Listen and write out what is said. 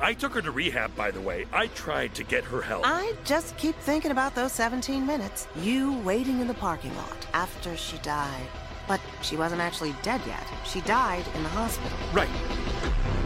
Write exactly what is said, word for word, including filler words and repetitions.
I took her to rehab, by the way. I tried to get her help. I just keep thinking about those seventeen minutes. You waiting in the parking lot after she died. But she wasn't actually dead yet. She died in the hospital. Right.